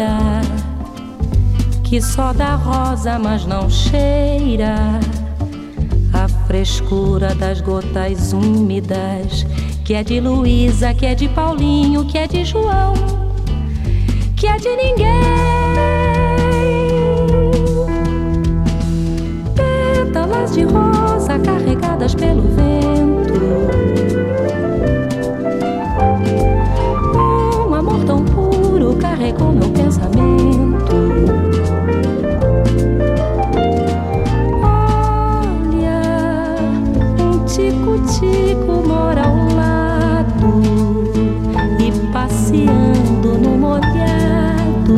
folha que só dá rosa, mas não cheira a frescura das gotas úmidas, que é de Luísa, que é de Paulinho, que é de João, que é de ninguém. Pétalas de rosa carregadas pelo vento, um amor tão puro carregou meu pensamento. Tico-tico mora ao lado e passeando no molhado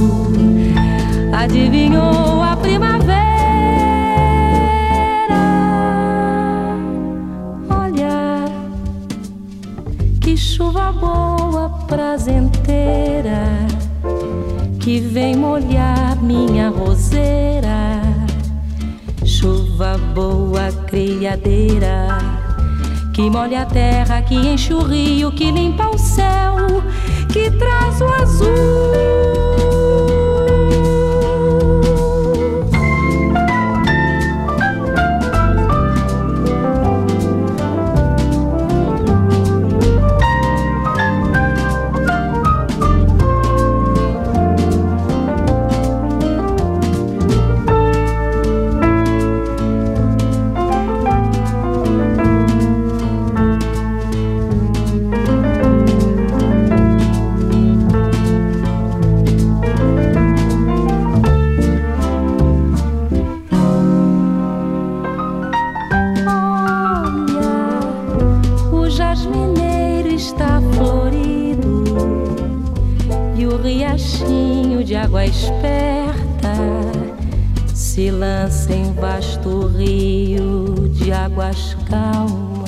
adivinhou a primavera. Olha que chuva boa, prazenteira, que vem molhar minha roseira. Chuva boa, criadeira, que molha a terra, que enche o rio, que limpa o céu, que traz o azul. De água esperta se lança em vasto rio de águas calmas.